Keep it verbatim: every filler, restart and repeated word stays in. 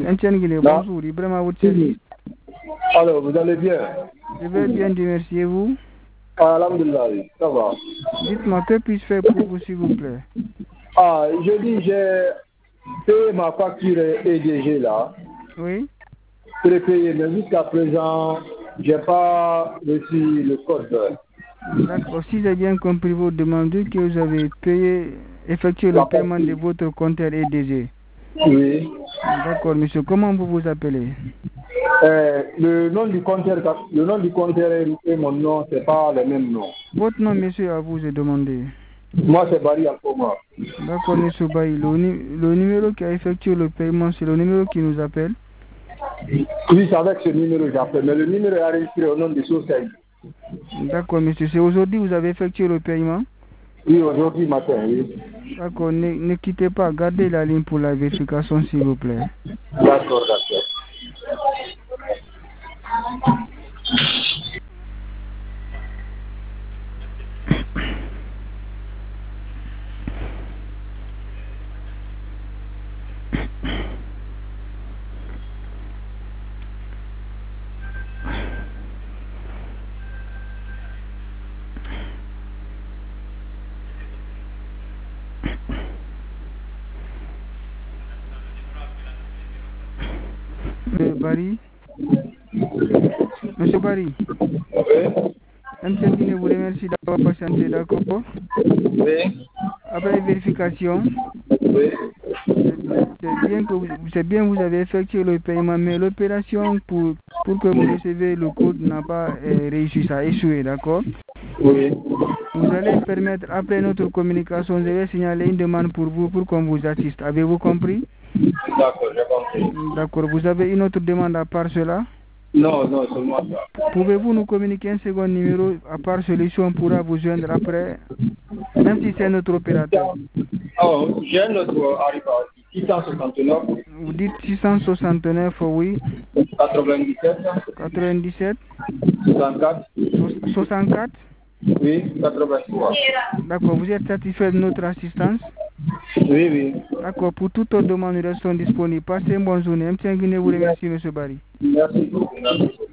Etienne Guinée, bonjour. Ibrahim à votre service. Alors, vous allez bien? Je vais bien, Dieu merci. Et vous? Ah, alhamdulillah, ça va. Dites-moi, que puis-je faire pour vous, s'il vous plaît? Ah, je dis, j'ai payé ma facture E D G là. Oui. Prépayé, mais jusqu'à présent, je n'ai pas reçu le code. D'accord. Si j'ai bien compris vos demandes, que vous avez payé, effectué le paiement de votre compteur E D G. Oui. D'accord, monsieur. Comment vous vous appelez? Euh, le nom du compteur, le nom du compteur et mon nom, c'est pas le même nom. Votre nom, monsieur, à vous, j'ai demandé. Moi, c'est Barry Akoma. D'accord, monsieur Bailly. Le, le numéro qui a effectué le paiement, c'est le numéro qui nous appelle? Oui, c'est avec ce numéro que j'appelle, mais le numéro est enregistré au nom de Société. D'accord, monsieur. C'est aujourd'hui que vous avez effectué le paiement? Oui, aujourd'hui matin, oui. D'accord, ne, ne quittez pas. Gardez la ligne pour la vérification, s'il vous plaît. D'accord, d'accord. Monsieur Barry? Monsieur Barry? Oui. M T N Guinée vous remercie d'avoir patienté, d'accord? Oui. Après vérification, Oui. c'est bien que vous, c'est bien vous avez effectué le paiement, mais l'opération pour, pour que vous recevez le code n'a pas euh, réussi, ça a échoué, d'accord? Oui. Vous allez permettre, après notre communication, je vais signaler une demande pour vous pour qu'on vous assiste. Avez-vous compris? D'accord, j'ai compris. D'accord. Vous avez une autre demande à part cela? Non, non, c'est moi ça. Pouvez-vous nous communiquer un second numéro à part celui-ci, on pourra vous joindre après, même si c'est notre opérateur? Oh, j'ai un autre arrivant, six cent soixante-neuf. Vous dites six cent soixante-neuf, oui. quatre-vingt-dix-sept. quatre-vingt-dix-sept. soixante-quatre. soixante-quatre. Oui, quatre-vingt-trois. D'accord. Vous êtes satisfait de notre assistance? Oui, oui. D'accord. Pour toute autre demande, nous restons disponibles. Passez une bonne journée. M T N Guinée vous remercie, monsieur Barry. Merci beaucoup. Merci beaucoup.